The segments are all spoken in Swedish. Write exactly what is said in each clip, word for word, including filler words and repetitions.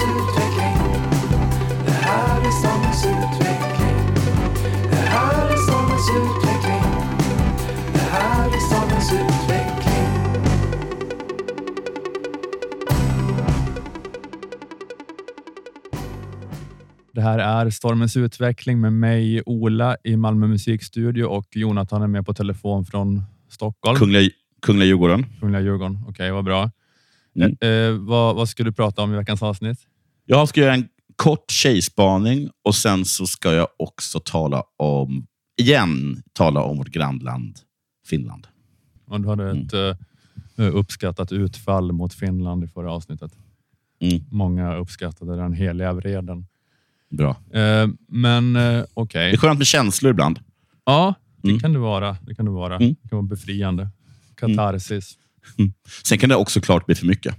utveckling. Det här är stadens utveckling. Det här är stadens utveckling. Det här är stadens utveckling. Det här är Stormens utveckling med mig, Ola, i Malmö musikstudio, och Jonathan är med på telefon från Stockholm. Kungliga, Kungliga Djurgården. Kungliga Djurgården, okej, okay, vad bra. Mm. Eh, eh, vad, vad ska du prata om i veckans avsnitt? Jag ska göra en kort tjejspaning och sen så ska jag också tala om, igen, tala om vårt grannland Finland. Och du hade ett mm. eh, uppskattat utfall mot Finland i förra avsnittet. Mm. Många uppskattade den heliga vreden. Bra. Eh, men eh, okej. Okay. Det är skönt med känslor ibland. Ja, det mm. kan det vara. Det kan det vara. Mm. Det kan vara befriande. Katarsis. Mm. Sen kan det också klart bli för mycket.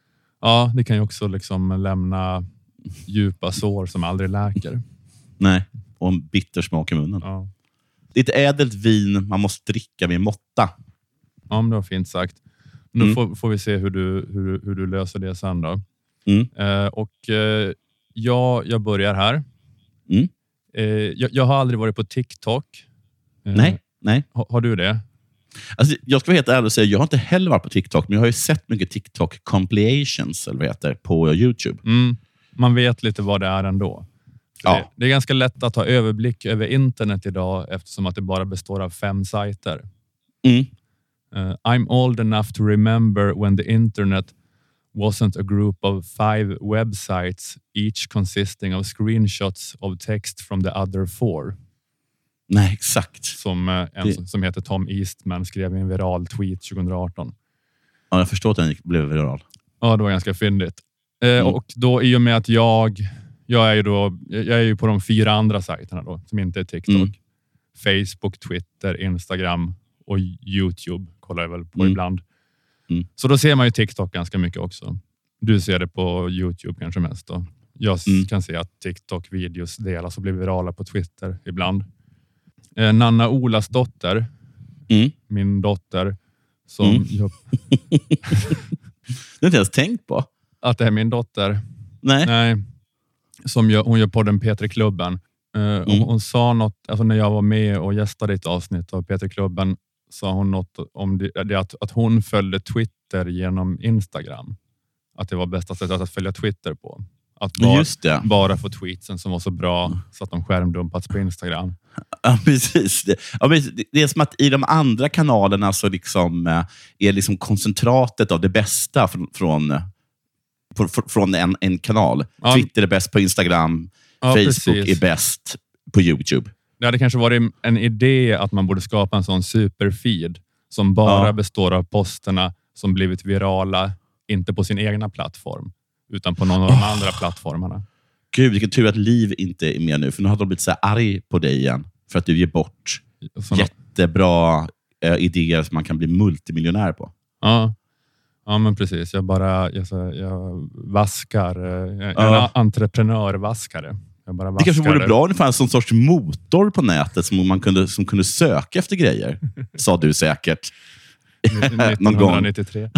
Ja, det kan ju också liksom lämna djupa sår som aldrig läker. Nej, och en bitter smak i munnen. Ja. Det är ett ädelt vin man måste dricka med måtta. Ja, men det var fint sagt. Nu mm. får, får vi se hur du, hur, hur du löser det sen då. Mm. Eh, och eh, ja, jag börjar här. Mm. Eh, jag, jag har aldrig varit på TikTok. Eh, nej, nej. Ha, har du det? Alltså, jag ska vara helt ärlig och säga, jag har inte heller varit på TikTok, men jag har ju sett mycket TikTok compilations eller vad heter, på YouTube. Mm. Man vet lite vad det är ändå. Ja. Det, det är ganska lätt att ha överblick över internet idag eftersom att det bara består av fem sajter. Mm. Uh, I'm old enough to remember when the internet wasn't a group of five websites, each consisting of screenshots of text from the other four. Nej, exakt. Som uh, en det... som, som heter Tom Eastman skrev i en viral tweet tjugo arton. Ja, jag förstår att den blev viral. Ja, det var ganska fyndigt. Uh, mm. Och då i och med att jag jag är ju då jag är ju på de fyra andra sajterna då som inte är TikTok. Mm. Facebook, Twitter, Instagram och YouTube kollar jag väl på mm. ibland. Mm. Så då ser man ju TikTok ganska mycket också. Du ser det på YouTube kanske mest då. Jag mm. kan se att TikTok-videos delas och blir virala på Twitter ibland. Eh, Nanna Olas dotter, mm. min dotter, som mm. jag... Det har inte ens tänkt på. Att det är min dotter. Nej. Nej. Som gör, hon gör podden P tre Klubben. Eh, mm. hon, hon sa något, alltså när jag var med och gästade ett avsnitt av P tre Klubben, sa hon något om det, det att, att hon följde Twitter genom Instagram. Att det var bästa sättet att följa Twitter på. Att bara, Just det. bara få tweetsen som var så bra mm. så att de skärmdumpats på Instagram. Ja, precis. Det, ja, det, det är som att i de andra kanalerna så liksom, eh, är liksom koncentratet av det bästa från, från, från, från en, en kanal. Ja. Twitter är bäst på Instagram. Ja, Facebook precis. Är bäst på YouTube. Det hade kanske varit en idé att man borde skapa en sån superfeed som bara ja. består av posterna som blivit virala, inte på sin egna plattform, utan på någon av de oh. andra plattformarna. Gud, vilken tur att Liv inte är med nu, för nu har de blivit så här arg på dig igen för att du ger bort så jättebra äh, idéer som man kan bli multimiljonär på. Ja, ja men precis. Jag bara jag, jag vaskar. Jag är ja. en entreprenörvaskare. Det kanske vore bra om det fanns en sorts motor på nätet som man kunde, som kunde söka efter grejer. Sa du säkert. nittonhundranittiotre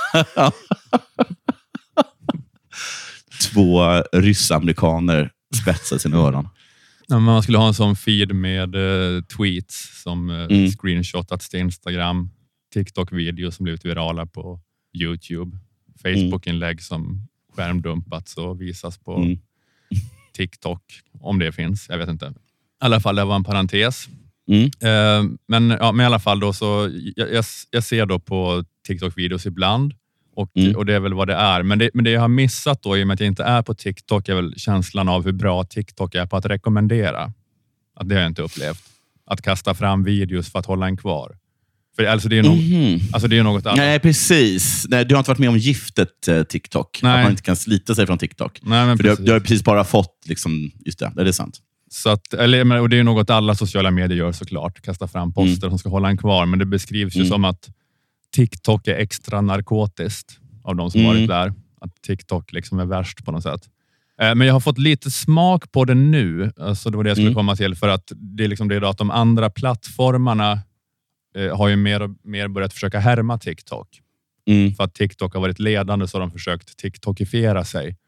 Två ryssamerikaner spetsar sina öron. Ja, man skulle ha en sån feed med uh, tweets som uh, mm. screenshotats till Instagram, TikTok-videos som blivit virala på YouTube, Facebook-inlägg som skärmdumpats och visas på mm. TikTok, om det finns. Jag vet inte. I alla fall, det var en parentes. Mm. Uh, men, ja, men i alla fall då så jag, jag, jag ser då på TikTok-videos ibland. Och, mm. och det är väl vad det är. Men det, men det jag har missat då, i och med att jag inte är på TikTok, är väl känslan av hur bra TikTok är på att rekommendera. Att det har jag inte upplevt. Att kasta fram videos för att hålla en kvar. För alltså det är nog, mm. alltså det är något annat. Nej, precis. Nej, du har inte varit med om giftet eh, TikTok. Nej. Att man inte kan slita sig från TikTok. Nej, men för du har, du har precis bara fått, liksom, just det, det är sant. Så att, eller, och det är något alla sociala medier gör såklart. Kasta fram poster mm. som ska hålla en kvar. Men det beskrivs mm. ju som att TikTok är extra narkotiskt av de som mm. varit där. Att TikTok liksom är värst på något sätt. Eh, men jag har fått lite smak på det nu. Alltså det var det jag skulle mm. komma till. För att det är liksom det då att de andra plattformarna eh, har ju mer och mer börjat försöka härma TikTok. Mm. För att TikTok har varit ledande så har de försökt TikTokifiera sig.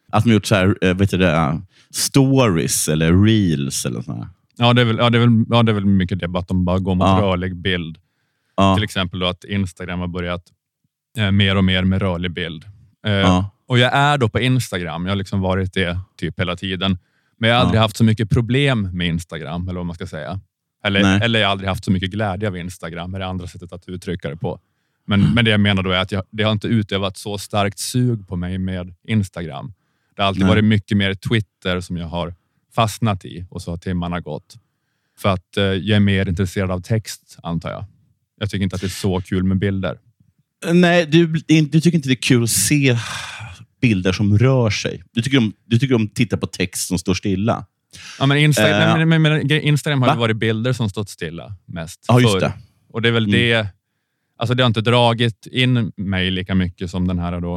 Att de gjort så här, vet du det, stories eller reels eller sådär. Ja, det är väl, ja, det är väl, ja, det är väl mycket det, att de bara går mot ja. rörlig bild. Ja. Till exempel då att Instagram har börjat eh, mer och mer med rörlig bild. Eh, ja. Och jag är då på Instagram. Jag har liksom varit det typ hela tiden. Men jag har aldrig ja. haft så mycket problem med Instagram, eller vad man ska säga. Eller, eller jag har aldrig haft så mycket glädje av Instagram, är det andra sättet att uttrycka det på. Men, mm. men det jag menar då är att jag, det har inte utövat så starkt sug på mig med Instagram. Det har alltid Nej. varit mycket mer Twitter som jag har fastnat i, och så har timmarna gått. För att eh, jag är mer intresserad av text, antar jag. Jag tycker inte att det är så kul med bilder. Nej, du, du tycker inte det är kul att se bilder som rör sig. Du tycker om, du tycker om att titta på text som står stilla. Ja, men Instagram, uh, men, men, men, Instagram har ju varit bilder som stått stilla mest. Ja, just det. Och det är väl mm. det... Alltså det har inte dragit in mig lika mycket som den här då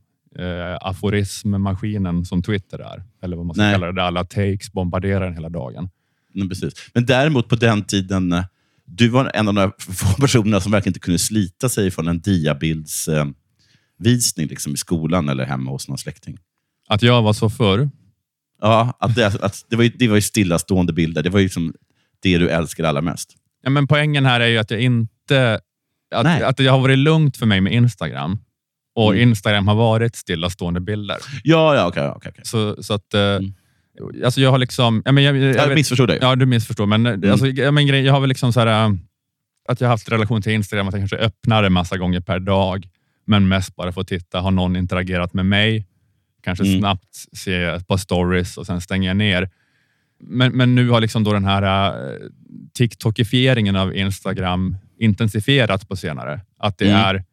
eh, aforismmaskinen som Twitter är. Eller vad man ska Nej. kalla det. Där alla takes bombarderar den hela dagen. Nej, precis. Men däremot på den tiden... Du var en av de få personerna som verkligen inte kunde slita sig från en diabildsvisning eh, liksom i skolan eller hemma hos någon släkting. Att jag var så förr? Ja, att det, att det, var, ju, det var ju stillastående bilder. Det var ju som det du älskar allra mest. Ja, men poängen här är ju att jag inte... Att, att det har varit lugnt för mig med Instagram. Och mm. Instagram har varit stillastående bilder. Ja, ja, okej. Okay, okay, okay. Så, så att... Mm. Alltså jag har liksom... Jag, men, jag, jag, jag vet, missförstår dig. Ja, du missförstår. Men, mm. alltså, jag, men, jag har väl liksom så här... Att jag har haft relation till Instagram. Att jag kanske öppnar det massa gånger per dag. Men mest bara får titta. Har någon interagerat med mig? Kanske mm. snabbt se ett par stories. Och sen stänger jag ner. Men, men nu har liksom då den här uh, TikTokifieringen av Instagram intensifierats på senare. Att det mm. är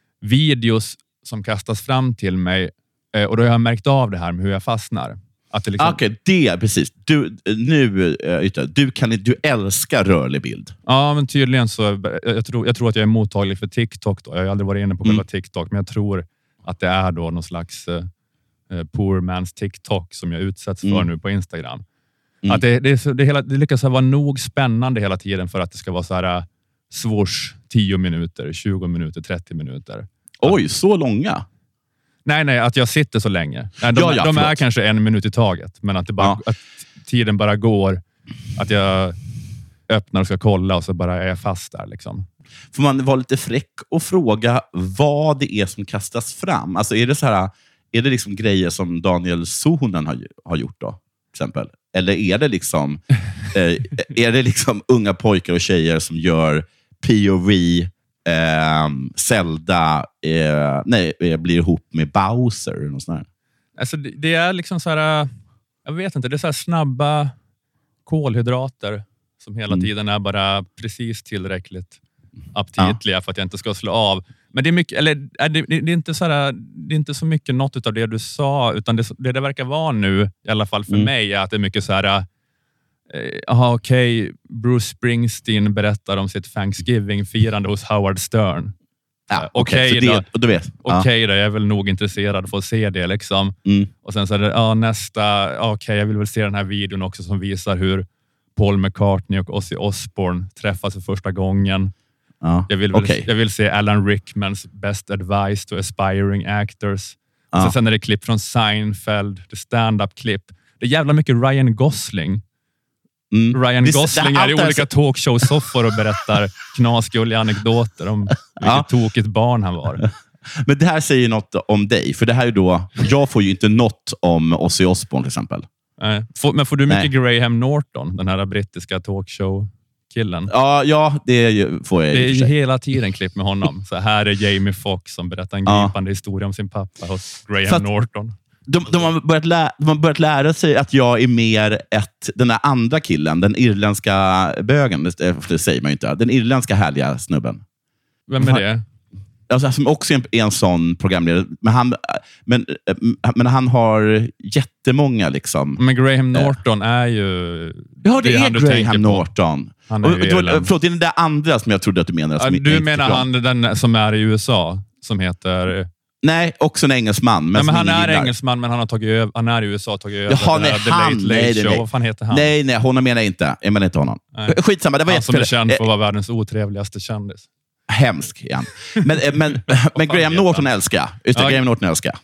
videos som kastas fram till mig. Uh, och då har jag märkt av det här med hur jag fastnar. Att det liksom... Okej, okay, det precis. Du, nu, uh, du, kan, du älskar rörlig bild. Ja, men tydligen så... Jag tror, jag tror att jag är mottaglig för TikTok. Då. Jag har aldrig varit inne på själva mm. TikTok. Men jag tror att det är då någon slags uh, poor man's TikTok som jag utsätts för mm. nu på Instagram. Mm. Att det, det, är så, det, hela, det lyckas vara nog spännande hela tiden för att det ska vara så här swoosh tio minuter, tjugo minuter, trettio minuter. Oj, så långa? Nej, nej, att jag sitter så länge. Nej, de ja, ja, de är kanske en minut i taget, men att, det bara, ja. att tiden bara går. Att jag öppnar och ska kolla och så bara är jag fast där. Liksom. Får man vara lite fräck och fråga vad det är som kastas fram? Alltså är det så här, är det liksom grejer som Daniel Suhonen har, har gjort då, till exempel? Eller är det liksom eh, är det liksom unga pojkar och tjejer som gör P O V, eh, Zelda, eh, nej, blir ihop med Bowser eller något sånt där? Alltså det, det är liksom så här, jag vet inte, det är så här snabba kolhydrater som hela mm. tiden är bara precis tillräckligt aptitliga ja. för att jag inte ska slå av. Men det är mycket, eller det, det, det är inte så här, det är inte så mycket något av det du sa, utan det det, det verkar vara nu, i alla fall för mm. mig, är att det är mycket så här. Jaha, eh, okej, okay, Bruce Springsteen berättar om sitt Thanksgiving-firande hos Howard Stern. Ja, okej, okay, okay, då, du vet. Okej okay, då, jag är väl nog intresserad för att se det liksom. Mm. Och sen så är det, ja, nästa, okej, okay, jag vill väl se den här videon också som visar hur Paul McCartney och Ozzy Osbourne träffas för första gången. Ja, jag, vill väl, okay. jag vill se Alan Rickmans Best Advice to Aspiring Actors. Ja. Och sen, sen är det klipp från Seinfeld, det stand-up-klipp. Det är jävla mycket Ryan Gosling. Mm. Ryan det, Gosling det, är i olika så... talkshow-soffor och berättar knasgulliga anekdoter om vilket ja. tokigt barn han var. Men det här säger något om dig. För det här är då, jag får ju inte något om Ozzy Osbourne till exempel. Nej. Men får du mycket Nej. Graham Norton, den här brittiska talkshow-killen? Ja, ja, det får jag. Det är ju hela tiden klipp med honom. Så här är Jamie Foxx som berättar en gripande ja. historia om sin pappa hos Graham att, Norton. De, de, har börjat lä, de har börjat lära sig att jag är mer ett, den där andra killen, den irländska bögen, det, det säger man ju inte. Den irländska härliga snubben. Vem är det? Alltså, som också är en, en sån programledare. Men han, men, men han har jättemånga liksom. Men Graham Norton äh, är ju... Ja, det, det är Graham Norton. Han är och, och, och, förlåt, det är den där andra som jag trodde att du menade. Ja, du menar han den som är i U S A, som heter... Nej, också en engelsman. Men, nej, men han är gillar. engelsman, men han, har tagit över, han är i U S A och tagit över Jaha, nej, The han, Late Late nej, Show. nej. Vad fan heter han? Nej, nej, honom menar jag inte. Jag menar inte honom. Nej. Skitsamma, det var han som är känd för att vara världens otrevligaste kändis. Hemsk igen. Men, men, men Graham Norton älskar jag. Just det, ja, Graham Norton älskar jag. Mm.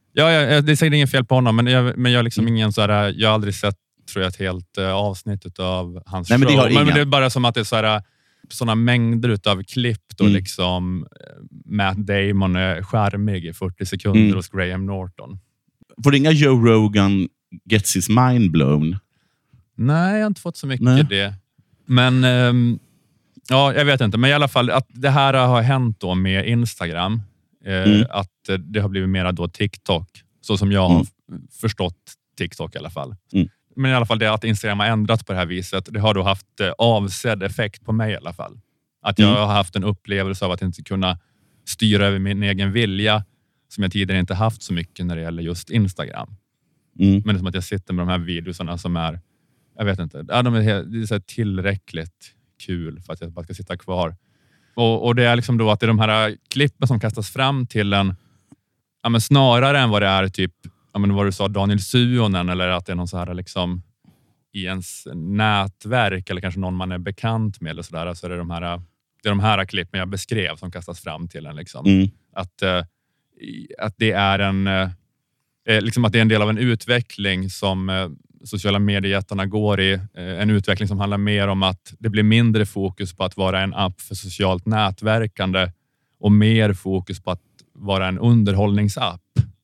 Ja, jag, det är säkert inget fel på honom, men jag, men jag, liksom ingen så här, jag har aldrig sett tror jag, ett helt uh, avsnitt av hans Nej, show. Men det, har men, men det är bara som att det är så här, såna mängder av klipp då mm. liksom Matt Damon är charmig i fyrtio sekunder mm. hos Graham Norton. Får inga Joe Rogan gets his mind blown? Nej, jag har inte fått så mycket Nej. det. Men um, ja, jag vet inte. Men i alla fall att det här har hänt då med Instagram. Eh, mm. Att det har blivit mera då TikTok. Så som jag har mm. förstått TikTok i alla fall. Mm. Men i alla fall det att Instagram har ändrats på det här viset. Det har då haft eh, avsedd effekt på mig i alla fall. Att jag mm. har haft en upplevelse av att inte kunna styra över min egen vilja. Som jag tidigare inte haft så mycket när det gäller just Instagram. Mm. Men det är som att jag sitter med de här videorna som är, jag vet inte, ja, de är, helt, det är så tillräckligt kul för att jag bara ska sitta kvar. Och, och det är liksom då att det är de här klippen som kastas fram till en, ja, men snarare än vad det är typ, ja, men vad du sa, Daniel Suonen, eller att det är någon så här liksom i ens nätverk eller kanske någon man är bekant med eller sådär, så är det de här, det är de här klippen jag beskrev som kastas fram till en liksom. Mm. Att, eh, att det är en eh, liksom att det är en del av en utveckling som eh, sociala mediejättarna går i. En utveckling som handlar mer om att det blir mindre fokus på att vara en app för socialt nätverkande och mer fokus på att vara en underhållningsapp.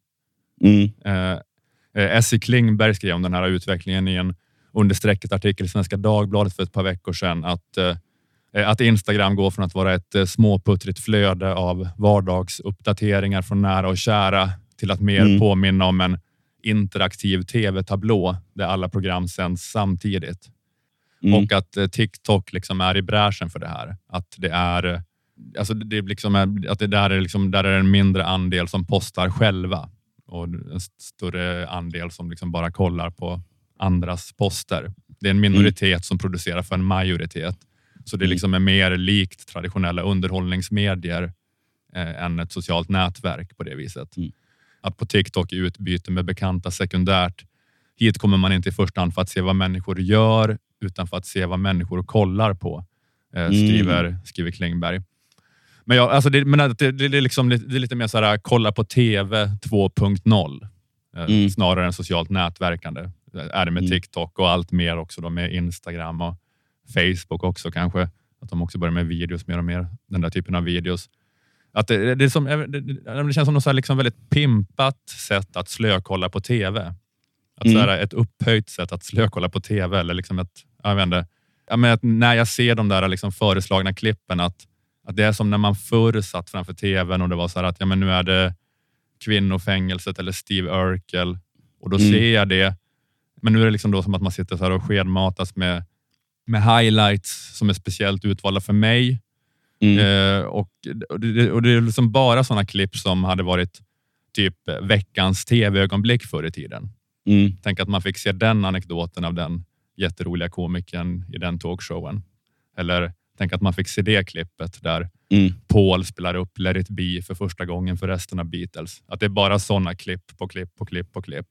Mm. Eh, Essie Klingberg skrev om den här utvecklingen i en understrecket artikel i Svenska Dagbladet för ett par veckor sedan. Att, eh, att Instagram går från att vara ett eh, småputtrigt flöde av vardagsuppdateringar från nära och kära till att mer mm. påminna om en interaktiv tv-tablå där alla program sänds samtidigt. Mm. Och att eh, TikTok liksom är i bräschen för det här. Att det är alltså det liksom är, att det där är liksom där är en mindre andel som postar själva och en större andel som liksom bara kollar på andras poster. Det är en minoritet mm. som producerar för en majoritet. Så det liksom är mer likt traditionella underhållningsmedier eh, än ett socialt nätverk på det viset. Mm. Att på TikTok är utbyte med bekanta sekundärt. Hit kommer man inte i första hand för att se vad människor gör utan för att se vad människor kollar på. Eh, skriver, mm. skriver Klingberg. Men, jag, alltså det, men det, det, det, är liksom, det är lite mer så här kolla på tv två punkt noll. Eh, mm. Snarare än socialt nätverkande. Är det med mm. TikTok och allt mer också då med Instagram och Facebook också kanske. Att de också börjar med videos mer och mer. Den där typen av videos. Att det, det, är som, det, det känns som något så här liksom väldigt pimpat sätt att slökolla på tv. Att mm. så här, ett upphöjt sätt att slökolla på tv. Eller liksom ett, jag vet inte, jag menar, att när jag ser de där liksom föreslagna klippen att, att det är som när man förr satt framför tvn och det var så här att ja, men nu är det Kvinnofängelset eller Steve Urkel. Och då mm. ser jag det. Men nu är det liksom då som att man sitter så här och skedmatas med, med highlights som är speciellt utvalda för mig. Mm. Eh, och, och, det, och det är liksom bara sådana klipp som hade varit typ veckans tv-ögonblick förr i tiden. Mm. Tänk att man fick se den anekdoten av den jätteroliga komikern i den talkshowen. Eller tänk att man fick se det klippet där mm. Paul spelar upp Let It Be för första gången för resten av Beatles. Att det är bara sådana klipp på klipp på klipp på klipp.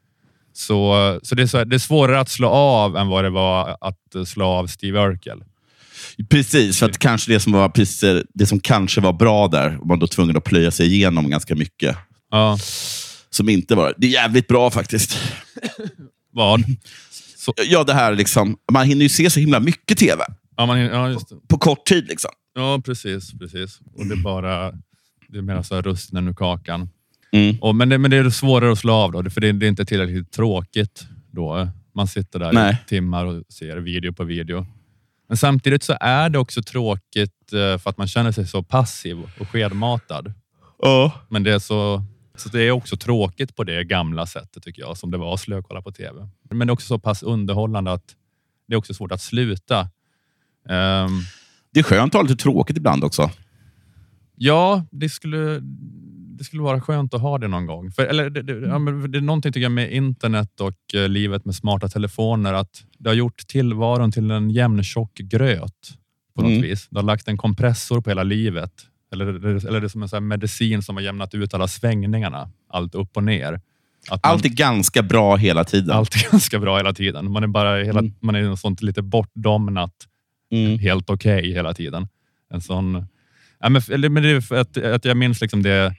Så, så, det är så det är svårare att slå av än vad det var att slå av Steve Urkel. Precis, för att kanske det som var precis, det som kanske var bra där var då tvungen att plöja sig igenom ganska mycket. Ja. Som inte var. Det är jävligt bra faktiskt. Vad? Så. Ja, det här liksom, man hinner ju se så himla mycket tv. Ja, man hinner, ja, just det. På, på kort tid liksom. Ja, precis, precis. Och det är bara det är mer så här rusten ur kakan. Mm. Och, men, det, men det är svårare att slå av då, för det, det är inte tillräckligt tråkigt då. Man sitter där Nej. i timmar och ser video på video. Men samtidigt så är det också tråkigt för att man känner sig så passiv och skedmatad. Ja. Men det är så, så det är också tråkigt på det gamla sättet tycker jag, som det var att slökolla på tv. Men det är också så pass underhållande att det är också svårt att sluta. Um, det är skönt att ha lite tråkigt ibland också. Ja, det skulle, det skulle vara skönt att ha det någon gång. För, eller, det, det, ja, men det är någonting tycker jag med internet och uh, livet med smarta telefoner att det har gjort tillvaron till en jämn tjock gröt på något mm. vis. Det har lagt en kompressor på hela livet. Eller, eller det är som en sån här medicin som har jämnat ut alla svängningarna. Allt upp och ner. Att man, allt är ganska bra hela tiden. Allt är ganska bra hela tiden. Man är bara hela, mm. man är en sånt lite bortdomnat. Mm. Helt okej okay hela tiden. En sån... Ja, men, eller, men det är för att, att jag minns liksom det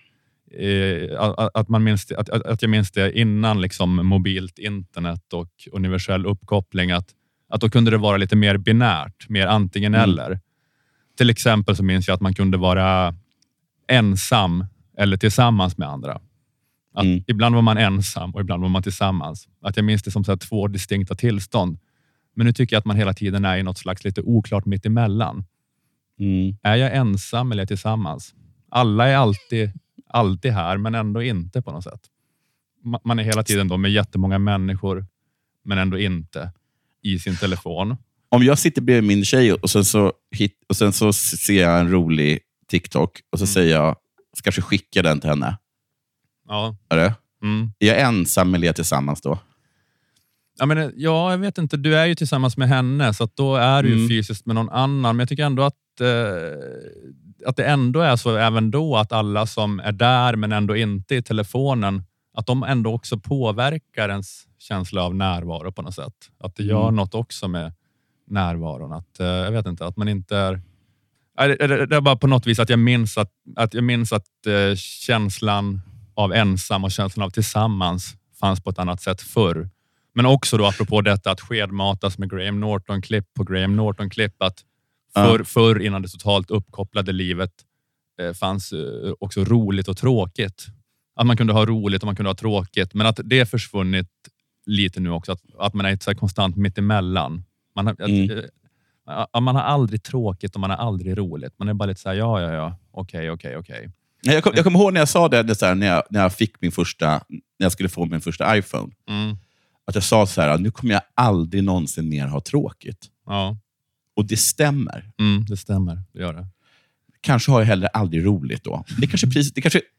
eh, att, att, man minns det, att, att jag minns det innan liksom mobilt internet och universell uppkoppling, att, att då kunde det vara lite mer binärt, mer antingen mm. eller. Till exempel så minns jag att man kunde vara ensam eller tillsammans med andra. Att mm. Ibland var man ensam och ibland var man tillsammans. Att jag minns det som så här två distinkta tillstånd. Men nu tycker jag att man hela tiden är i något slags lite oklart mitt emellan. Mm. Är jag ensam eller är jag tillsammans? Alla är alltid, alltid här, men ändå inte på något sätt. Man är hela tiden då med jättemånga människor, men ändå inte i sin telefon. Om jag sitter bredvid min tjej och sen så, hit, och sen så ser jag en rolig TikTok och så mm. säger jag, ska kanske skicka den till henne. Ja. Är det? Mm. Är jag ensam eller är jag tillsammans då? Ja, men, ja, jag vet inte. Du är ju tillsammans med henne, så att då är du mm. ju fysiskt med någon annan. Men jag tycker ändå att, eh, att det ändå är så även då att alla som är där men ändå inte i telefonen, att de ändå också påverkar ens känsla av närvaro på något sätt. Att det gör mm. något också med närvaron. Att, eh, jag vet inte, att man inte är... Det är bara på något vis att jag minns att, att, jag minns att eh, känslan av ensam och känslan av tillsammans fanns på ett annat sätt förr. Men också då apropå detta att skedmatas med Graham Norton-klipp på Graham Norton-klipp, att förr, förr innan det totalt uppkopplade livet eh, fanns eh, också roligt och tråkigt. Att man kunde ha roligt och man kunde ha tråkigt, men att det är försvunnit lite nu också. Att, att man är ett så här konstant mittemellan. Man har, mm. att, eh, man har aldrig tråkigt och man har aldrig roligt. Man är bara lite så här, ja, ja, ja, okej, okej, okej. Jag, kom, jag kommer ihåg när jag sa det, det så här, när, jag, när jag fick min första, när jag skulle få min första iPhone. Mm. Att jag sa så här, nu kommer jag aldrig någonsin mer ha tråkigt. Ja. Och det stämmer. Mm, det stämmer, det gör det. Kanske har jag heller aldrig roligt då. Det kanske pris, det kanske,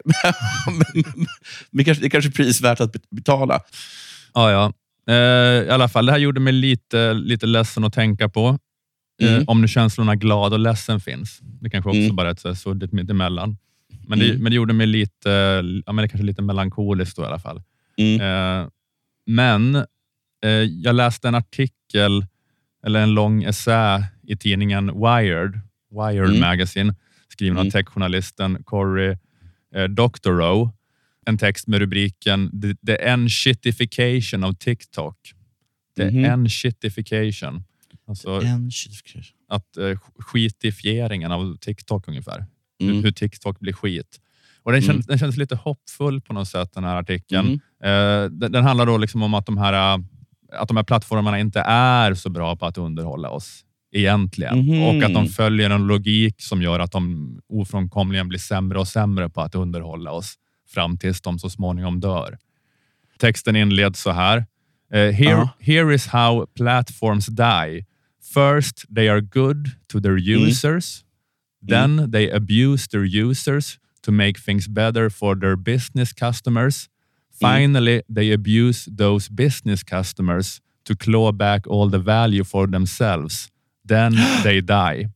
det kanske, det kanske är pris värt att betala. Ja, ja. Eh, i alla fall, det här gjorde mig lite, lite ledsen att tänka på. Eh, mm. Om nu känslorna glad och ledsen finns. Det kanske också mm. bara är ett så här suddigt mitt emellan. Men det, mm. men det gjorde mig lite, ja, men det kanske lite melankoliskt då i alla fall. Mm. Eh, men eh, jag läste en artikel eller en lång essä i tidningen Wired, Wired mm. Magazine, skriven mm. av techjournalisten Cory eh, Doctorow. En text med rubriken The, the Enshittification of TikTok. The mm. Enshittification. Alltså Enshittification. Att eh, skitifieringen av TikTok ungefär. Mm. Hur, hur TikTok blir skit. Och den, mm. känns, den känns lite hoppfull på något sätt, den här artikeln. Mm. Eh, den, den handlar då liksom om att de, här, att de här plattformarna inte är så bra på att underhålla oss egentligen. Mm. Och att de följer en logik som gör att de ofrånkomligen blir sämre och sämre på att underhålla oss fram tills de så småningom dör. Texten inleds så här. Uh, here, uh-huh. here is how platforms die. First, they are good to their users. Mm. Then mm. they abuse their users to make things better for their business customers. Finally, mm. they abuse those business customers to claw back all the value for themselves. Then they die.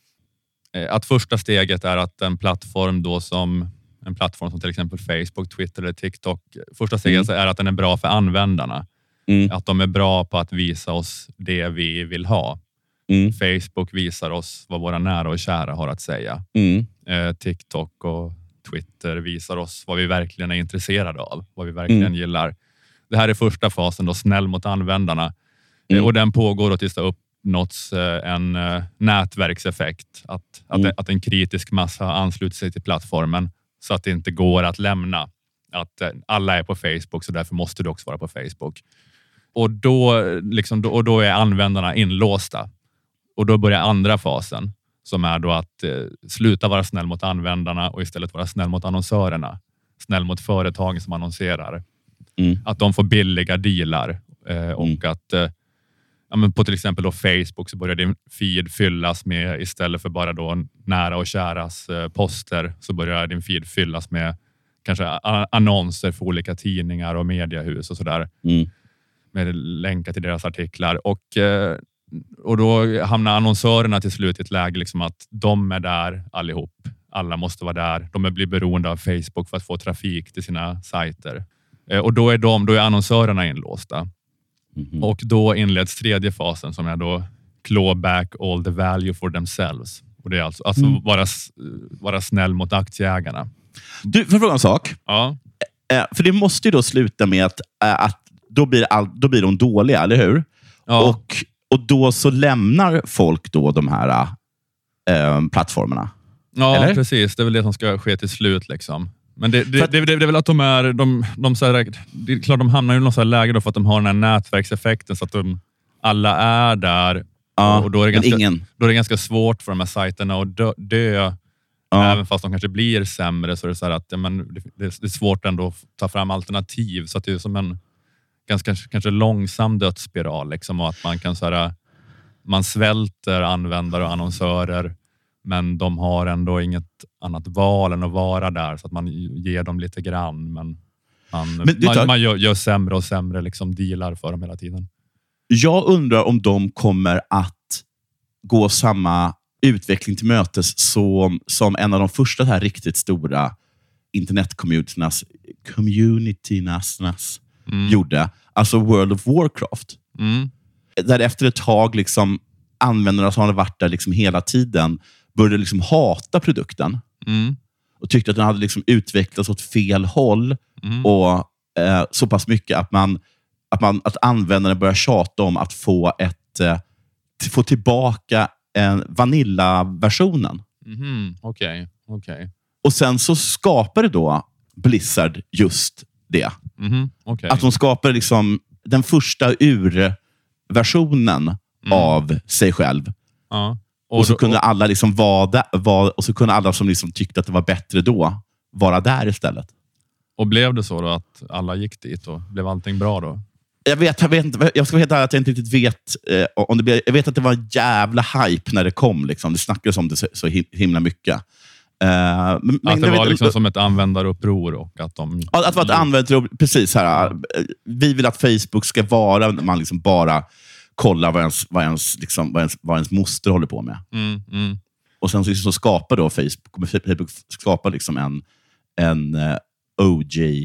Att första steget är att en plattform då som en plattform som till exempel Facebook, Twitter eller TikTok. Första steget mm. är att den är bra för användarna. Mm. Att de är bra på att visa oss det vi vill ha. Mm. Facebook visar oss vad våra nära och kära har att säga. Mm. Eh, TikTok och Twitter visar oss vad vi verkligen är intresserade av. Vad vi verkligen mm. gillar. Det här är första fasen då, snäll mot användarna. Mm. Eh, och den pågår då tills det uppnåtts eh, en eh, nätverkseffekt. Att, mm. att, att en kritisk massa ansluter sig till plattformen. Så att det inte går att lämna. Att eh, alla är på Facebook, så därför måste du också vara på Facebook. Och då, liksom, då, och då är användarna inlåsta. Och då börjar andra fasen. Som är då att eh, sluta vara snäll mot användarna och istället vara snäll mot annonsörerna. Snäll mot företagen som annonserar. Mm. Att de får billiga dealar. Eh, och mm. att eh, ja, men på till exempel då Facebook så börjar din feed fyllas med, istället för bara då nära och käras eh, poster, så börjar din feed fyllas med kanske a- annonser för olika tidningar och mediehus och sådär. Mm. Med länkar till deras artiklar. Och, eh, och då hamnar annonsörerna till slut i ett läge liksom att de är där allihop. Alla måste vara där. De blir beroende av Facebook för att få trafik till sina sajter. Eh, och då är, de, då är annonsörerna inlåsta. Mm-hmm. Och då inleds tredje fasen som är då claw back all the value for themselves. Och det är alltså, alltså mm. vara, vara snäll mot aktieägarna. Du, för att fråga en sak. Ja. Eh, för det måste ju då sluta med att, eh, att då, blir all, då blir de dåliga, eller hur? Ja. Och, och då så lämnar folk då de här eh, plattformarna. Ja, eller? precis. Det är väl det som ska ske till slut. Liksom. Men det, det, att, det, det, det är väl att de är... De, de, så här, det är klart de hamnar i något så här läge då för att de har den här nätverkseffekten så att de alla är där. ja, och då är, det ganska, ingen. då är det ganska svårt för de här sajterna att dö. dö Ja. Även fast de kanske blir sämre så är det så här att ja, men det, det är svårt ändå att ta fram alternativ. Så att det är som en ganska kanske långsam dödsspiral. Liksom, och att man kan så här, man svälter användare och annonsörer men de har ändå inget annat val än att vara där så att man ger dem lite grann. Men man, men man, tar... man gör, gör sämre och sämre liksom dealar för dem hela tiden. Jag undrar om de kommer att gå samma utveckling till mötes som, som en av de första här riktigt stora internetcommunitynas communitynas mm. gjorde. Alltså World of Warcraft. Mm. Där efter ett tag liksom, användarna som hade varit där liksom hela tiden började liksom hata produkten. Mm. Och tyckte att den hade liksom utvecklats åt fel håll. Mm. Och eh, så pass mycket att, man, att, man, att användarna började tjata om att få, ett, eh, få tillbaka en Vanilla-versionen. Mm. Okej, okay. okay. Och sen så skapade då Blizzard just det. Mm. Okay. Att de skapade liksom den första ur-versionen mm. av sig själv. Ja. Och, och så då, kunde och... alla liksom vara där, var, och så kunde alla som liksom tyckte att det var bättre då vara där istället. Och blev det så då att alla gick dit och blev allting bra då? Jag vet, jag vet inte, jag ska vara helt ärlig att jag inte riktigt vet eh, om det blev, jag vet att det var en jävla hype när det kom liksom. Det snackades om det så, så himla mycket. Uh, men, att det var vet, liksom som ett användaruppror och att de... Att, att vara ett användaruppror, precis här. Vi vill att Facebook ska vara man liksom bara kollar vad ens, vad ens, liksom, vad ens, vad ens moster håller på med. Mm, mm. Och sen så, så skapar då Facebook, Facebook skapar liksom en, en uh, O G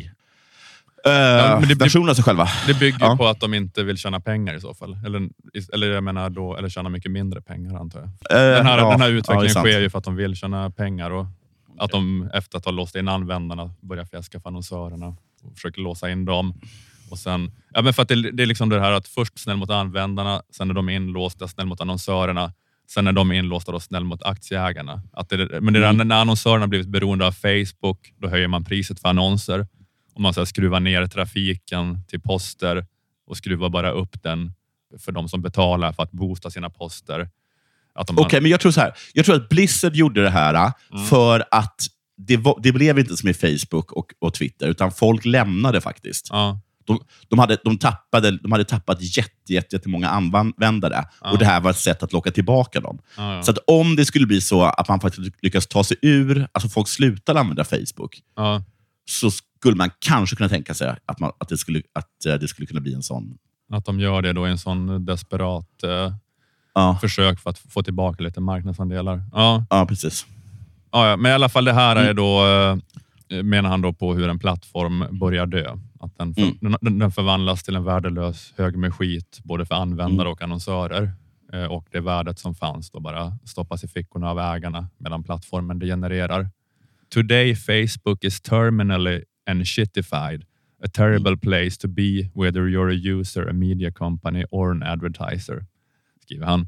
uh, ja, det, version av sig själva. Det bygger ja. på att de inte vill tjäna pengar i så fall. Eller, eller jag menar då, eller tjäna mycket mindre pengar antar jag. Uh, den, här, ja, den här utvecklingen ja, sker ju för att de vill tjäna pengar och okay. att de efter att ha låst in användarna börjar fjäska för annonsörerna och försöker låsa in dem. Och sen, ja, men för att det, det är liksom det här att först snäll mot användarna, sen är de inlåsta, snäll mot annonsörerna, sen är de inlåsta och snäll mot aktieägarna. Att det, men det är mm. när annonsörerna blivit beroende av Facebook, då höjer man priset för annonser. Om man så här, skruvar ner trafiken till poster och skruvar bara upp den för de som betalar för att boosta sina poster. Okej, okay, men jag tror så här. Jag tror att Blizzard gjorde det här mm. för att det, var, det blev inte som i Facebook och, och Twitter, utan folk lämnade faktiskt. Ja. De, de, hade, de, tappade, de hade tappat jätte, jätte, jättemånga användare. Ja. Och det här var ett sätt att locka tillbaka dem. Ja, ja. Så att om det skulle bli så att man faktiskt lyckas ta sig ur, alltså folk slutar använda Facebook, ja. så skulle man kanske kunna tänka sig att, man, att, det skulle, att det skulle kunna bli en sån... Att de gör det då i en sån desperat eh, ja. försök för att få tillbaka lite marknadsandelar. Ja, ja precis. Ja, ja, men i alla fall det här är då, eh, menar han då på hur en plattform börjar dö. Att den, för, mm. den, den förvandlas till en värdelös hög med skit både för användare mm. och annonsörer. Eh, och det värdet som fanns då bara stoppas i fickorna av ägarna medan plattformen degenererar. Today Facebook is terminally and shitified. A terrible mm. place to be whether you're a user, a media company or an advertiser, skriver han.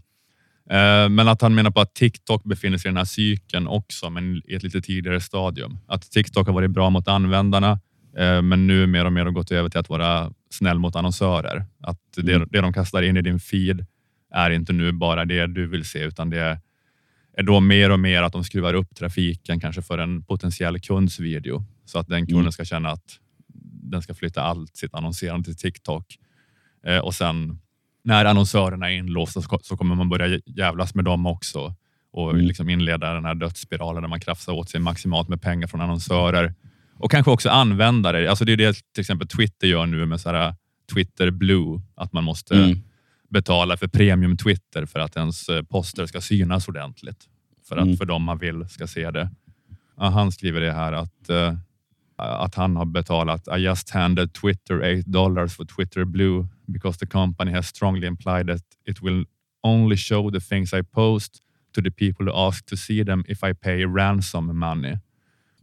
Eh, men att han menar på att TikTok befinner sig i den här cykeln också, men i ett lite tidigare stadium. Att TikTok har varit bra mot användarna, eh, men nu mer och mer har gått över till att vara snäll mot annonsörer. Att mm. det, det de kastar in i din feed är inte nu bara det du vill se, utan det är då mer och mer att de skruvar upp trafiken kanske för en potentiell kundsvideo. Så att den kunden mm. ska känna att den ska flytta allt sitt annonserande till TikTok. Eh, och sen när annonsörerna är inlåsta så kommer man börja jävlas med dem också. Och mm. liksom inleda den här dödsspiralen där man krafsar åt sig maximalt med pengar från annonsörer. Och kanske också användare. Alltså det är det till exempel Twitter gör nu med så här Twitter Blue. Att man måste mm. betala för premium Twitter för att ens poster ska synas ordentligt. För att mm. för dem man vill ska se det. Ja, han skriver det här att... Uh, att han har betalat I just handed Twitter eight dollars for Twitter Blue because the company has strongly implied that it will only show the things I post to the people who ask to see them if I pay ransom money.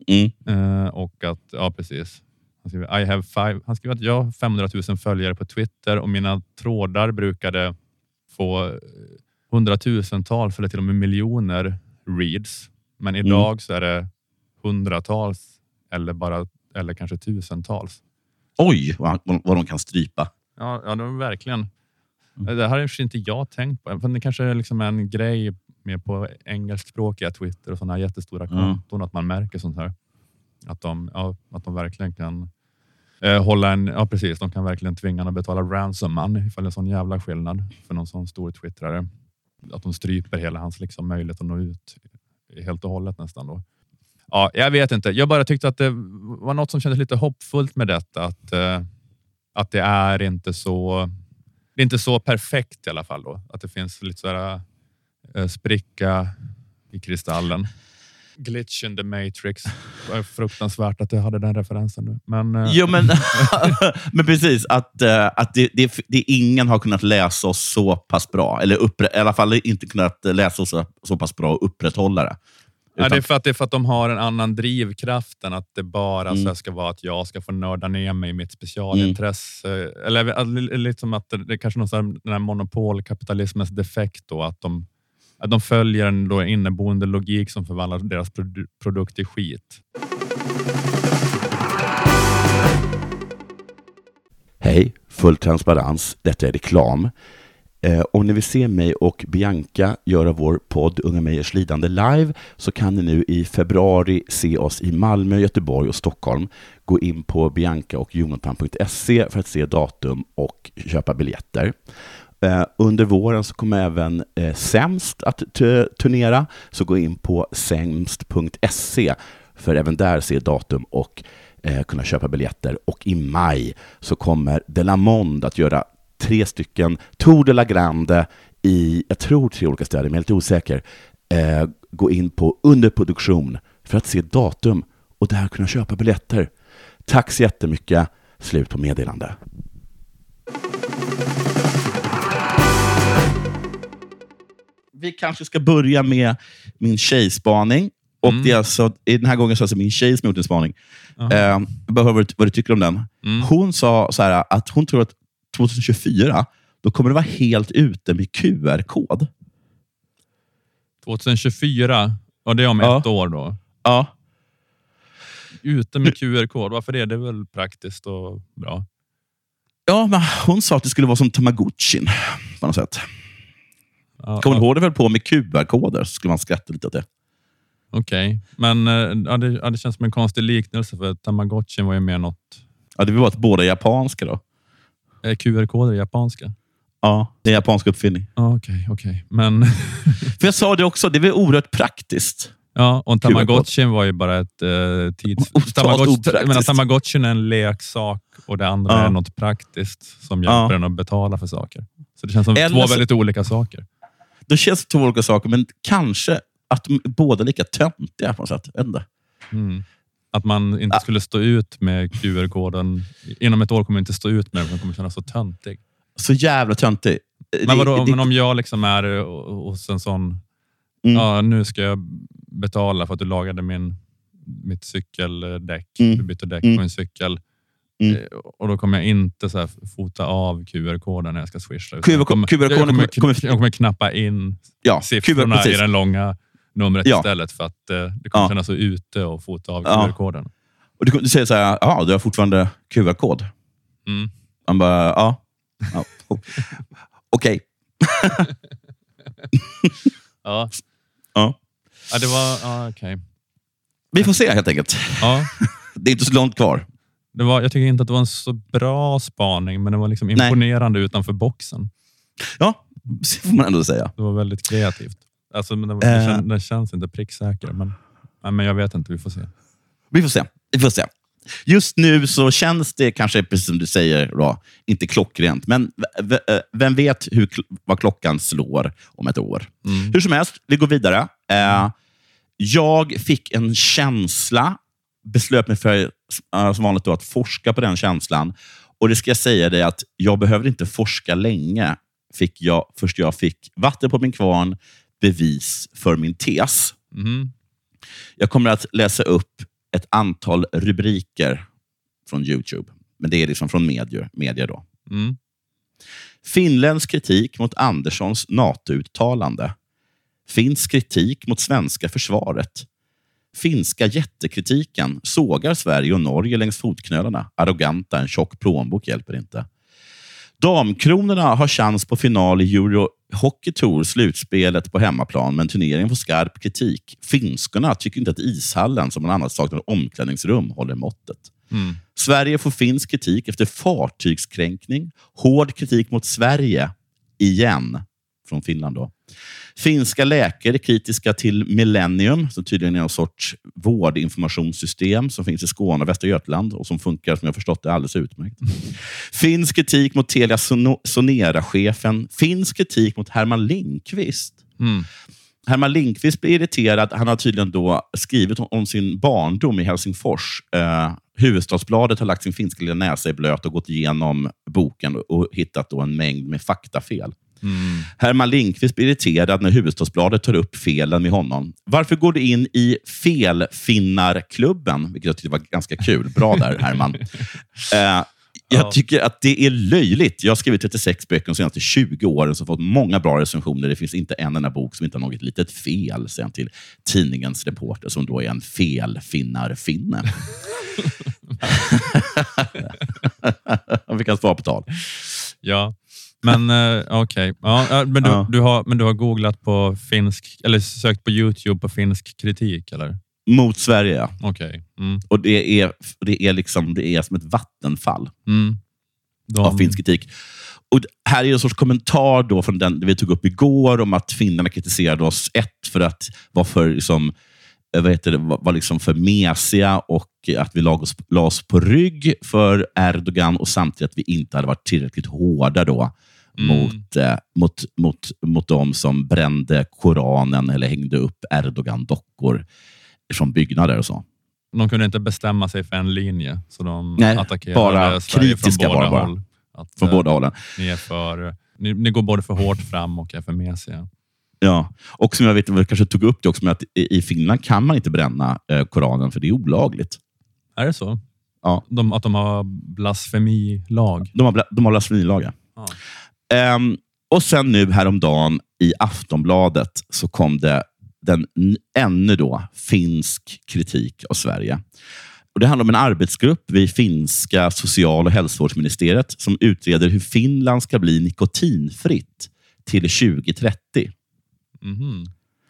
Mm. Eh, och att, ja precis. Han skriver, I have five. Han skriver att jag har femhundratusen följare på Twitter och mina trådar brukade få hundratusentals eller till och med miljoner reads. Men idag mm. så är det hundratals eller bara eller kanske tusentals. Oj, vad, vad de kan strypa. Ja, ja de verkligen. Mm. Det här har inte jag tänkt på. För det kanske är liksom en grej med på engelskspråkiga Twitter och sådana här jättestora konton mm. att man märker sånt här. Att de, ja, att de verkligen kan eh, hålla en... Ja, precis. De kan verkligen tvinga en att betala ransom man ifall det är en sån jävla skillnad för någon sån stor twittrare. Att de stryper hela hans liksom, möjlighet att nå ut helt och hållet nästan då. Ja, jag vet inte. Jag bara tyckte att det var något som kändes lite hoppfullt med detta. Att, eh, att det är inte så... Det är inte så perfekt i alla fall då. Att det finns lite sådär eh, spricka i kristallen. Glitch in the Matrix. Det var fruktansvärt att jag hade den referensen nu. Men, eh. jo, men, men precis. Att, uh, att det, det, det ingen har kunnat läsa oss så pass bra. Eller uppre, i alla fall inte kunnat läsa oss så, så pass bra och upprätthålla det. Ja, det, är för att, det är för att de har en annan drivkraft än att det bara mm. så ska vara att jag ska få nörda ner mig i mitt specialintresse. Mm. Eller liksom att det, det är kanske någon sån här, den här monopolkapitalismens defekt då, att de, att de följer en då inneboende logik som förvandlar deras produ- produkt i skit. Hej, full transparens. Detta är reklam. Eh, om ni vill se mig och Bianca göra vår podd Unga Mejers lidande live så kan ni nu i februari se oss i Malmö, Göteborg och Stockholm. Gå in på bianca och jonathan punkt se för att se datum och köpa biljetter. Eh, under våren så kommer även eh, Sämst att t- turnera, så gå in på sämst punkt se för även där se datum och eh, kunna köpa biljetter. Och i maj så kommer Delamonde att göra tre stycken Tour de la Grande i, jag tror tre olika städer, men jag är lite osäker. Eh, gå in på underproduktion för att se datum och där kunna köpa biljetter. Tack så jättemycket. Slut på meddelande. Vi kanske ska börja med min tjejspaning. Och mm. det är alltså, i den här gången så är det alltså min tjej som gjort en spaning. Uh-huh. Eh, jag behöver vad, vad du tycker om den. Mm. Hon sa så här att hon tror att tjugohundratjugofyra, då kommer det vara helt ute med Q R-kod. tjugohundratjugofyra? Ja, det är om ja. ett år då. Ja. Ute med Q R-kod, varför är det väl praktiskt och bra? Ja, men hon sa att det skulle vara som Tamagotchin på något sätt. Ja, kommer du ihåg det väl på med Q R-koder så skulle man skratta lite åt det. Okej, okay. Men ja, det, ja, det känns som en konstig liknelse för Tamagotchin var ju mer något... Ja, det var att båda japanska då. Är Q R-koder japanska? Ja, det är en japansk uppfinning. Okej, okay, okej. Okay. Men... för jag sa det också, det är väl oerhört praktiskt. Ja, och Tamagotchin var ju bara ett eh, tids... Tamagotchin, men Tamagotchin är en leksak och det andra ja. är något praktiskt som hjälper ja. en att betala för saker. Så det känns som Eller två så... väldigt olika saker. Det känns som två olika saker, men kanske att de båda är lika töntiga på något sätt. Ändå. Mm. Att man inte skulle stå ut med Q R-koden. Inom ett år kommer man inte stå ut med den. Man kommer känna så töntig. Så jävla töntig. Men, vadå, det, men om jag liksom är hos en sån... Mm. Ja, nu ska jag betala för att du lagade min, mitt cykeldäck. Mm. Du bytte däck mm. på en cykel. Mm. Och då kommer jag inte så här fota av Q R-koden när jag ska swisha. Q R-koden jag, kommer, jag, kommer, kommer, jag kommer knappa in ja, siffrorna Q R, i den långa numret ja. istället för att eh, det kommer ja. kännas så ute och fota av ja. Q R-koden. Och du, du säger så här, ja, du har fortfarande Q R-kod. Mm. Man bara, ja. ja. Okej. ja. ja. Ja, det var, ja, okej. Okay. Vi får se helt enkelt. Ja. Det är inte så långt kvar. Det var, jag tycker inte att det var en så bra spaning, men det var liksom imponerande Nej. utanför boxen. Ja, det får man ändå säga. Det var väldigt kreativt. Alltså, men det, det, uh, känns, det känns inte pricksäker, men, men jag vet inte, vi får se. Vi får se. Vi får se. Just nu så känns det kanske, precis som du säger, då, inte klockrent. Men v- v- vem vet hur, vad klockan slår om ett år. Mm. Hur som helst, vi går vidare. Uh, jag fick en känsla, beslöt mig för uh, som vanligt då, att forska på den känslan. Och det ska jag säga dig att jag behövde inte forska länge. Fick jag, först jag fick vatten på min kvarn, bevis för min tes. Mm. Jag kommer att läsa upp ett antal rubriker från YouTube. Men det är liksom från medier, medier då. Mm. Finländsk kritik mot Anderssons NATO-uttalande. Finsk kritik mot svenska försvaret. Finska jättekritiken sågar Sverige och Norge längs fotknölarna. Arroganta, en tjock plånbok hjälper inte. Damkronorna har chans på final i Euro Hockey Tour, slutspelet på hemmaplan, men turneringen får skarp kritik. Finskorna tycker inte att ishallen, som man annars saknar omklädningsrum, håller måttet. Mm. Sverige får finsk kritik efter fartygskränkning. Hård kritik mot Sverige igen från Finland då. Finska läkare är kritiska till Millennium, som tydligen är en sorts vårdinformationssystem som finns i Skåne och Västra Götaland och som funkar, som jag förstått det, alldeles utmärkt. Finsk kritik mot Telia Sonera-chefen. Finsk kritik mot Herman Lindqvist. Mm. Herman Lindqvist blir irriterad. Han har tydligen då skrivit om sin barndom i Helsingfors. Eh, Hufvudstadsbladet har lagt sin finska lilla näsa i blöt och gått igenom boken och hittat då en mängd med faktafel. Mm. Herman Lindqvist blir irriterad när Hufvudstadsbladet tar upp felen med honom. Varför går du in i felfinnarklubben? Vilket jag tyckte var ganska kul. Bra där, Herman. Eh, Jag tycker att det är löjligt. Jag har skrivit trettiosex böcker de senaste tjugo åren som fått många bra recensioner. Det finns inte en enda bok som inte har något litet fel, sen till tidningens reporter som då är en felfinnarfinne. Vi kan svara på tal. Ja, men uh, okej. Okay. Ja, men, du, ja. du har, men du har googlat på finsk, eller sökt på YouTube på finsk kritik, eller? Mot Sverige, ja. Okej. Okay. Mm. Och det är, det, är liksom, det är som ett vattenfall mm. De... av finsk kritik. Och här är en sorts kommentar då från den vi tog upp igår om att finnarna kritiserade oss ett för att vara för, liksom, vad heter det, var liksom för mesiga och att vi lag oss, la oss på rygg för Erdogan och samtidigt att vi inte hade varit tillräckligt hårda då mm. mot, eh, mot, mot, mot de som brände Koranen eller hängde upp Erdogan-dockor från byggnader och så. De kunde inte bestämma sig för en linje, så de Nej, attackerade bara Sverige från båda bara, bara. håll. Att, från båda hållen. Ni, är för, ni, ni går både för hårt fram och är för mesiga. Ja, och som jag vet, vi kanske tog upp det också med att i, i Finland kan man inte bränna eh, Koranen för det är olagligt. Är det så? Ja. De, att de har blasfemilag? De har, de har blasfemilag, ja. Um, och sen nu häromdagen i Aftonbladet så kom det den ännu då finsk kritik av Sverige. Och det handlar om en arbetsgrupp vid finska social- och hälsovårdsministeriet som utreder hur Finland ska bli nikotinfritt till tjugo trettio. Mm.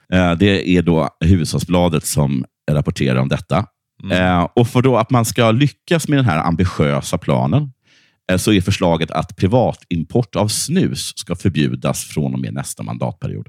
Det är då Hufvudstadsbladet som rapporterar om detta. Mm. Och för då att man ska lyckas med den här ambitiösa planen så är förslaget att privatimport av snus ska förbjudas från och med nästa mandatperiod.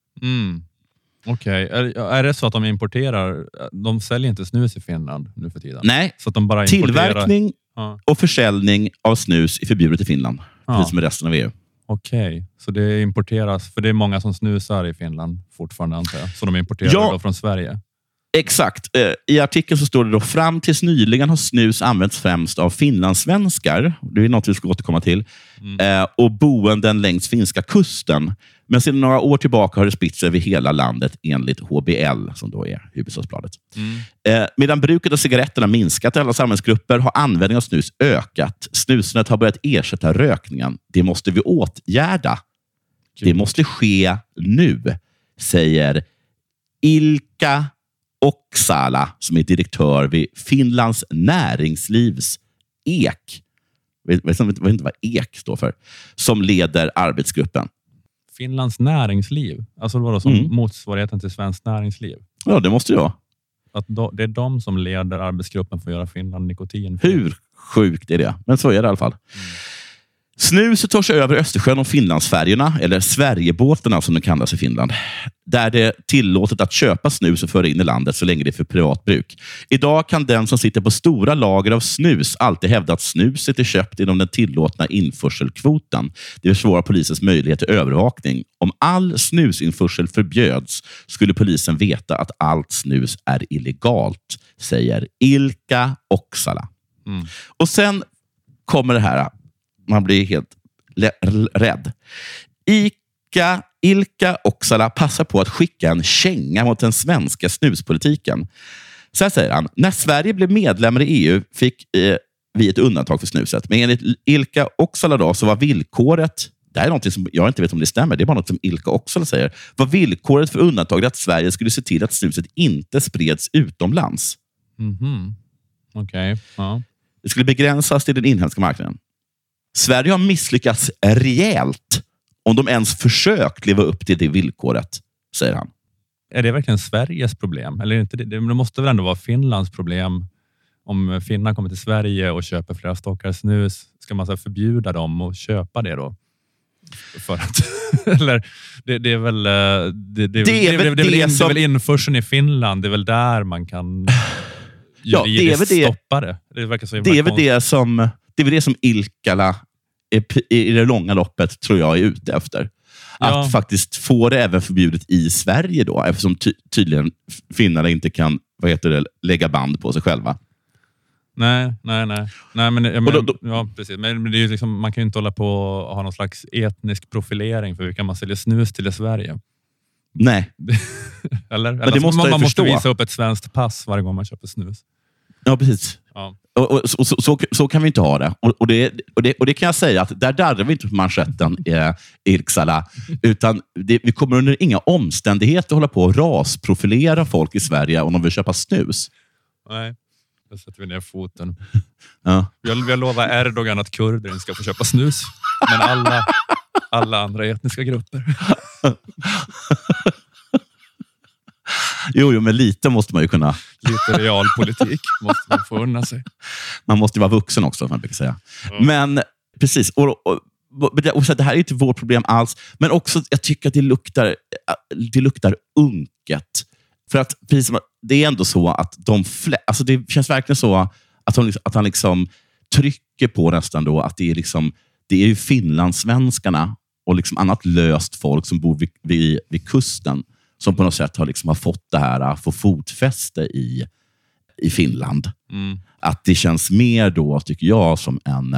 Mm. Okej, okay. är, är det så att de importerar, de säljer inte snus i Finland nu för tiden? Nej, så att de bara importerar... tillverkning ja. och försäljning av snus är förbjudet i Finland, ja. precis som i resten av E U. Okej, okay. Så det importeras, för det är många som snusar i Finland fortfarande, antar jag, så de importerar ja. då från Sverige? Exakt. I artikeln så står det då fram tills nyligen har snus använts främst av finlandssvenskar. Det är något vi ska återkomma till. Mm. Och boenden längs finska kusten. Men sedan några år tillbaka har det spritt sig över hela landet enligt H B L, som då är Hufvudstadsbladet. Mm. Medan bruket av cigaretterna minskat i alla samhällsgrupper har användningen av snus ökat. Snusandet har börjat ersätta rökningen. Det måste vi åtgärda. Gud. Det måste ske nu, säger Ilka Oksala, som är direktör vid Finlands näringslivs E K. Jag vet, vet, vet inte vad E K står för. Som leder arbetsgruppen. Finlands näringsliv? Alltså det var då som mm. motsvarigheten till svenskt näringsliv? Ja, det måste det vara. Att då, det är de som leder arbetsgruppen för att göra Finland nikotin. Hur sjukt är det? Men så är det i alla fall. Mm. Snuset tar sig över Östersjön och Finlandsfärjorna, eller Sverigebåtarna som de kallas i Finland. Där det är tillåtet att köpa snus och föra in i landet så länge det är för privat bruk. Idag kan den som sitter på stora lager av snus alltid hävda att snuset är köpt inom den tillåtna införselkvoten. Det försvårar polisens möjlighet till övervakning. Om all snusinförsel förbjöds skulle polisen veta att allt snus är illegalt, säger Ilka Oksala. Mm. Och sen kommer det här. Man blir helt rädd. Ika, Ilka Oksala passar på att skicka en känga mot den svenska snuspolitiken. Så här säger han. När Sverige blev medlemmar i E U fick eh, vi ett undantag för snuset. Men enligt Ilkka Oksala då, så var villkoret, det här är något som jag inte vet om det stämmer, det är bara något som Ilkka Oksala säger, var villkoret för undantaget att Sverige skulle se till att snuset inte spreds utomlands. Mhm. Okej, okay. Ja. Det skulle begränsas till den inhemska marknaden. Sverige har misslyckats rejält om de ens försökt leva upp till det villkoret, säger han. Är det verkligen Sveriges problem? Eller är det inte det? Det måste väl ändå vara Finlands problem. Om Finland kommer till Sverige och köper flera stockar snus, ska man så här förbjuda dem att köpa det då? För att, eller det, det är väl det, det, det, det, är väl, det, är väl in, som... det är väl införseln i Finland, det är väl där man kan ja, det är väl det, stoppa det. Det verkar så det är väl det som det är väl det som Ilkala är, i det långa loppet tror jag är ute efter. Ja. Att faktiskt få det även förbjudet i Sverige då, eftersom ty- tydligen finnarna inte kan, vad heter det, lägga band på sig själva. Nej, nej, nej. nej men, men, då, då, ja, precis. Men det är ju liksom, man kan ju inte hålla på och ha någon slags etnisk profilering för vilka man säljer snus till i Sverige. Nej. Eller? Men Eller det måste man, man måste förstå. visa upp ett svenskt pass varje gång man köper snus. Ja, precis. Ja. Och, och, och, så, så, så kan vi inte ha det. Och, och, det, och, det och det kan jag säga att där darrar vi inte på manschetten eh, Ilksala. Utan det, vi kommer under inga omständigheter hålla på och rasprofilera folk i Sverige om de vill köpa snus. Nej. Då sätter vi ner foten. Ja. Vi har, vi har lovat Erdogan att kurder inte ska få köpa snus. Men alla, alla andra etniska grupper. Jo, jo, men lite måste man ju kunna. Lite realpolitik måste man få unna sig. Man måste ju vara vuxen också, som man brukar säga. Mm. Men precis, och, och, och, och så det här är inte vårt problem alls. Men också, jag tycker att det luktar, det luktar unket. För att precis, det är ändå så att de flä, alltså det känns verkligen så att han, att han liksom trycker på nästan då att det är liksom, det är ju finlandssvenskarna och liksom annat löst folk som bor vid, vid, vid kusten som på något sätt har, liksom, har fått det här, få fotfäste i, i Finland. Mm. Att det känns mer då, tycker jag, som en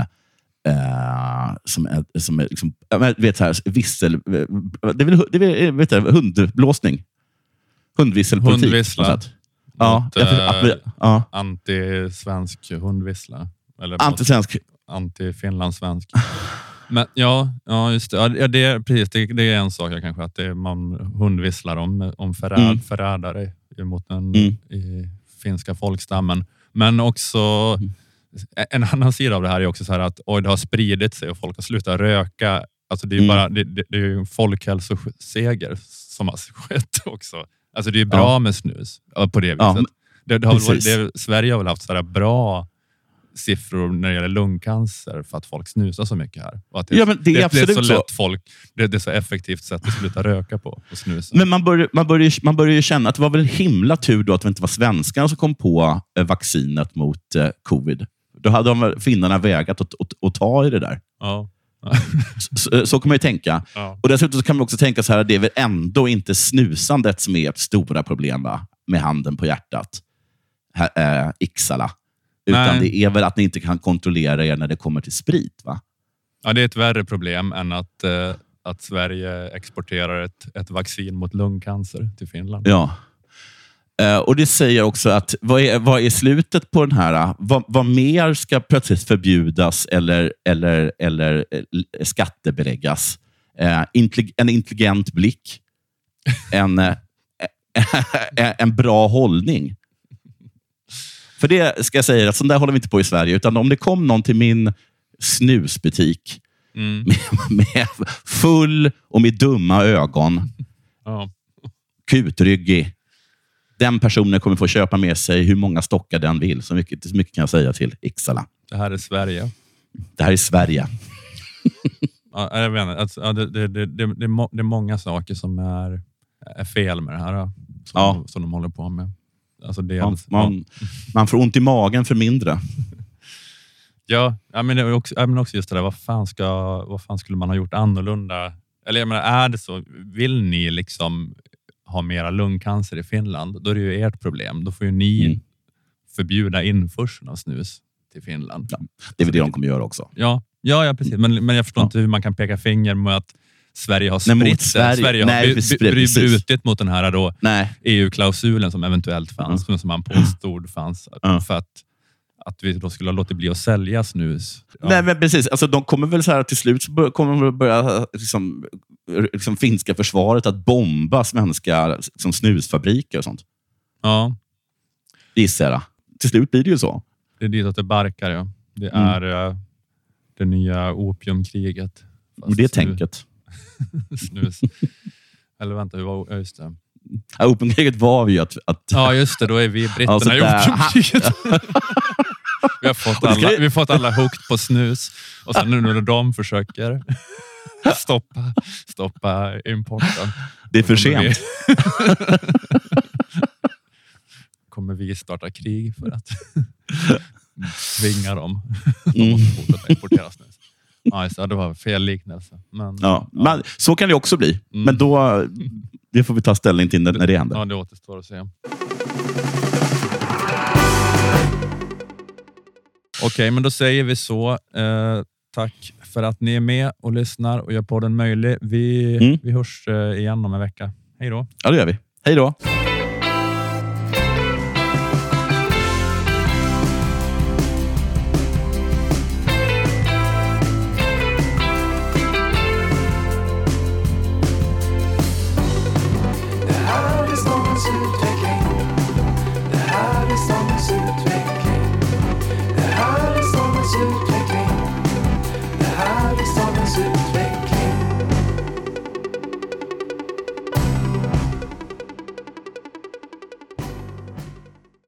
eh, som är, som är liksom, jag vet så här, vissel, det är väl, det är väl vet jag, hundblåsning. Hundvisselpolitik. Hundvissla. Ja, mot, jag, att vi, ja. Anti-svensk hundvissla. Eller Anti-svensk. Anti-finlandssvensk. Men ja, ja just det. Ja, det, är, precis, det, det är en sak jag kanske att det är, man hundvisslar om, om förräd, Mm. förrädare mot den Mm. i finska folkstammen. Men också Mm. en annan sida av det här är också så här att oj, det har spridit sig och folk har slutat röka. Alltså det är ju Mm. bara det, det, det är ju en folkhälsoseger som har skett också. Alltså det är bra Ja. med snus på det viset. Ja, det, det har väl varit, precis. det, Sverige har väl haft så här bra siffror när det gäller lungcancer för att folk snusar så mycket här. Och att det, Ja, men det är det, absolut det är så så. lätt folk, det, det är så effektivt sätt att sluta röka på och snusa. Men man börjar, man, börjar, man börjar ju känna att det var väl himla tur då att det inte var svenskarna som kom på eh, vaccinet mot eh, covid. Då hade de väl finnarna vägat att, att, att ta i det där. Ja. Så, så kan man ju tänka. Ja. Och dessutom så kan man också tänka så här, det är väl ändå inte snusandet som är ett stora problem, va? Med handen på hjärtat. Här, äh, Iksala. Utan Nej. det är väl att ni inte kan kontrollera er när det kommer till sprit, va? Ja, det är ett värre problem än att, eh, att Sverige exporterar ett, ett vaccin mot lungcancer till Finland. Ja. Eh, och det säger också att vad är, vad är slutet på den här? Vad, vad mer ska plötsligt förbjudas eller, eller, eller eh, skattebeläggas? Eh, intellig, en intelligent blick. En, eh, en bra hållning. För det ska jag säga, att sånt där håller vi inte på i Sverige. Utan om det kom någon till min snusbutik Mm. med, med full och med dumma ögon, Ja. kutryggig, den personen kommer få köpa med sig hur många stockar den vill. Så mycket, så mycket kan jag säga till Iksala. Det här är Sverige. Det här är Sverige. Ja, jag vet inte. Alltså, ja, det, det, det, det, det, är må, det är många saker som är, är fel med det här. Som, Ja. som de håller på med. Alltså Man, dels, man, man får ont i magen för mindre. ja, ja, men det är också, ja, men också just det där. Vad fan, ska, vad fan skulle man ha gjort annorlunda? Eller jag menar, är det så? Vill ni liksom ha mera lungcancer i Finland? Då är det ju ert problem. Då får ju ni Mm. förbjuda införseln av snus till Finland. Ja, det är väl det de kommer göra också. Ja, ja, ja precis. Men, men jag förstår Ja. inte hur man kan peka finger med att Sverige har spritt sig. Sverige. Sverige Nej, har br- br- precis. brutit mot den här då Nej. E U-klausulen som eventuellt fanns, Mm. som man påstod fanns. Mm. För att, att vi då skulle ha låtit bli att sälja snus. Ja. Nej, men precis. Alltså, de kommer väl så här till slut så bör, kommer de börja liksom, liksom finska försvaret att bomba svenska liksom, snusfabriker och sånt. Ja, Gissar jag. Till slut blir det ju så. det är dit att det barkar. Ja. Det Mm. är uh, det nya opiumkriget. Och det är Fast tänket. snus. Eller vänta, hur var ja, just det? Ja, opiumkriget var ju att... att Ja, just det. Då är vi britterna Alltså, i där- opiumkriget. vi, har fått alla, vi har fått alla hooked på snus. Och sen nu när de försöker stoppa, stoppa importen. det är för kommer vi- sent. kommer vi starta krig för att tvinga dem Mm. att fortsätta importera snus. Ja, just det, det var fel liknelse. Men, Ja, men så kan det också bli. Mm. Men då, det får vi ta ställning till när, när det händer. Ja, det återstår att se. Okej, men då säger vi så. Eh, tack för att ni är med och lyssnar och gör podden möjlig. Vi, Mm. vi hörs eh, igen om en vecka. Hej då. Ja, det gör vi. Hej då.